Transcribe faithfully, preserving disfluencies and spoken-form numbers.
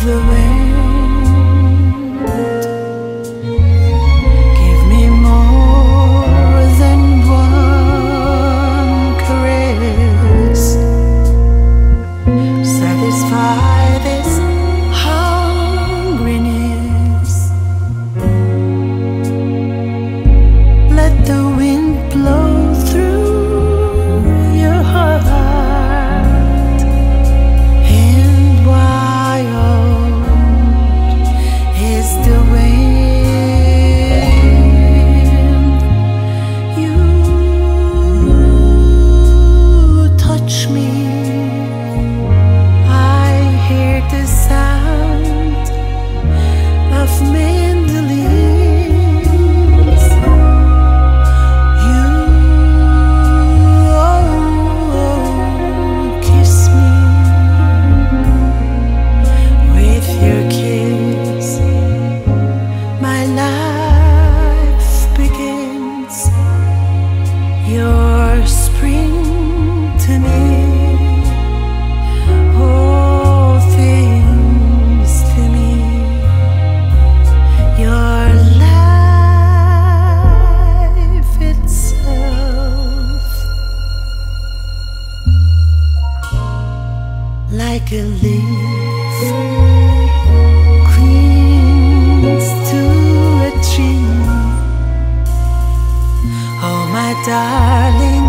the wind. Give me more than one caress. Satisfy this hungriness. Let the wind blow through your heart. Your spring to me, all things to me, your life itself, like a leaf clings to a tree. Oh, my darling.